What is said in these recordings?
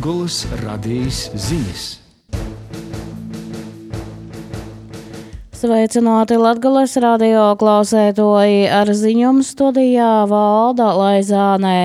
Latgoles radijas ziņas. Sveicināti Latgoles radio klausētoji, ar ziņumu studijā Valda Laizānē.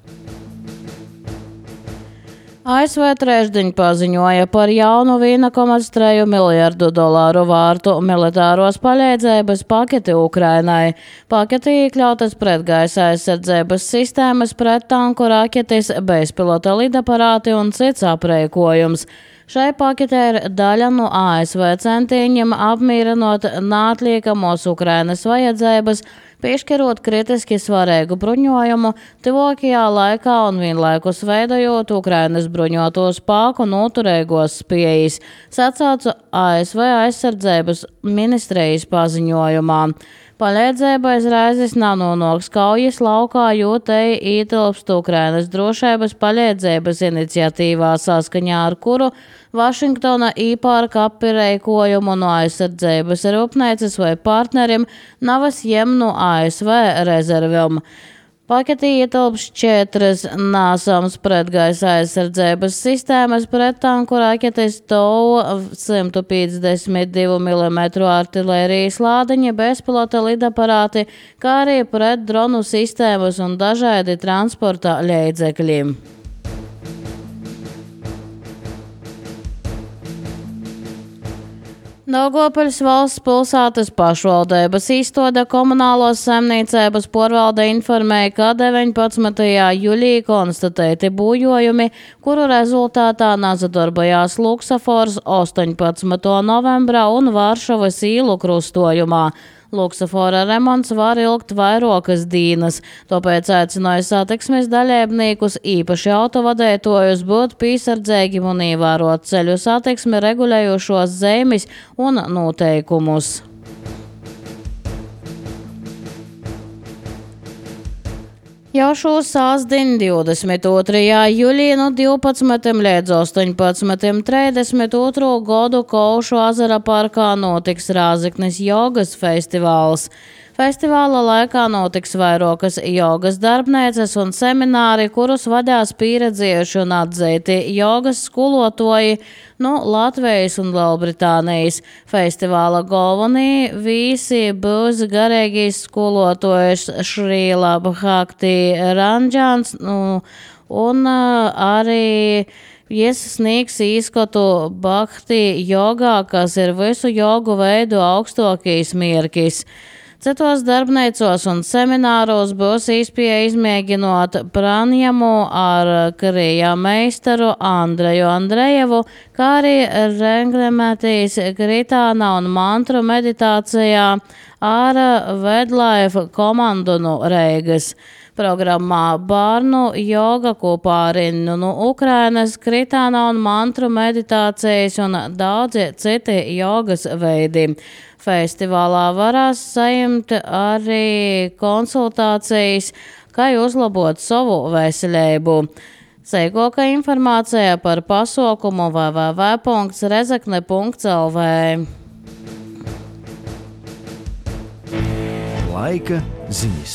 ASV trešdiņ paziņoja par jaunu $1,3 miljardu vārtu militāros palīdzības paketi Ukrainai. Paketī iekļautas pretgaisa aizsardzības sistēmas, prettanku raķetes, bezpilota lidaparāti un cits aprēkojums. Šai paketē ir daļa no ASV centiņiem apmīrinot neatliekamos Ukrainas vajadzības, piešķirot kritiski svarīgu bruņojumu tuvākajā laikā un vienlaikus veidojot Ukrainas bruņoto spēku noturīgos spējas, sacīts ASV aizsardzības ministrijas paziņojumā. Palīdzība izraizes nav nonāks kaujas laukā, jo te ietilpst Ukrainas drošības palīdzības iniciatīvā, saskaņā ar kuru Vašingtona īpērk aprēkojumu no aizsardzības rūpnīcas vai partnerim, nevis ņem no ASV rezerviem. Paketī ietilpst 4 nesams pretgaisa aizsardzības sistēmas, prettanku raķetes, TOW 152 mm artilērijas lādiņi, bezpilota lidaparāti, kā arī pretdronu sistēmas un dažādi transporta līdzekļi. Daugavpils valsts pilsētas pašvaldības izstāde komunālos saimniecības pārvalde informēja, ka 19. jūlijā konstatēti bojojumi, kuru rezultātā nezadarbojās luksafors 18. novembrā un Varšavas īlu krustojumā. Luksafora remonts var ilgt vairākas dienas, tāpēc aicināja satiksmes dalībniekus, īpaši autovadītājus, būt piesardzīgi un ievērot ceļu satiksmi regulējošos zīmes un noteikumus. Jau šo sāsdiņu 22. jūlijā no 12. līdz 18.32. gadu Kaušu ezera parkā notiks Rāzeknes jogas festivāls. Festivāla laikā notiks vairākas jogas darbnīcas un semināri, kurus vadās pieredzējuši un atzīti jogas skolotāji no Latvijas un Lielbritānijas. Festivāla galvenie viesi būs garīgais skolotājs Šrīla Bhakti Ranjans un arī sniegs izskatu Bhakti jogā, kas ir visu jogu veidu augstākais mērķis. Citos darbnīcos un semināros būs iespēja izmēģinot pranjamu ar Krievijas meistaru Andreju Andrejevu, kā arī reglamentīs kritāna un mantru meditācijā ar Vedlaifa komandu no Reigas. Programmā bērnu joga kopā ar Innu no Ukrainas, kritāna un mantru meditācijas un daudzi citi jogas veidi. Festivālā varēs saņemt arī konsultācijas, kā uzlabot savu veselību. Sīkāka informācija par pasaukumu www.rezekne.lv. Laika ziņas.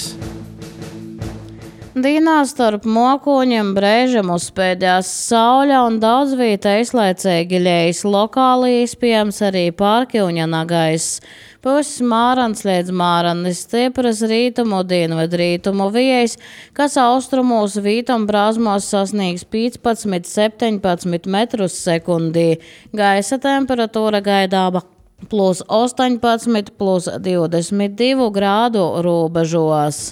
Dienā starp mokoņiem brēžam uzspēdās saule un daudz vieta izlaicīgi ļejas, lokāli iespējams arī pārkilņana gaiss. Puses mārans līdz māranis stipras rītumu dienvidrītumu vējs, kas austrumos vītam brāzmos sasniegs 15–17 metrus sekundī. Gaisa temperatūra gaidāma +18, +22 grādu robežos.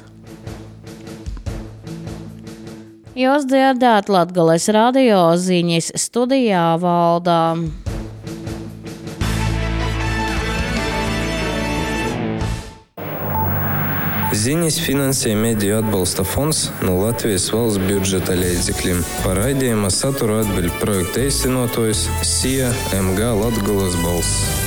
Jūs dzirdēt Latgoles radio ziņas, studijā Valdā. Ziņas finansē Mediju atbalsta fonds no Latvijas valsts budžeta līdzekļiem. Par raidījuma saturu atbild projekta īstenotājs SIA MG Latgoles balss.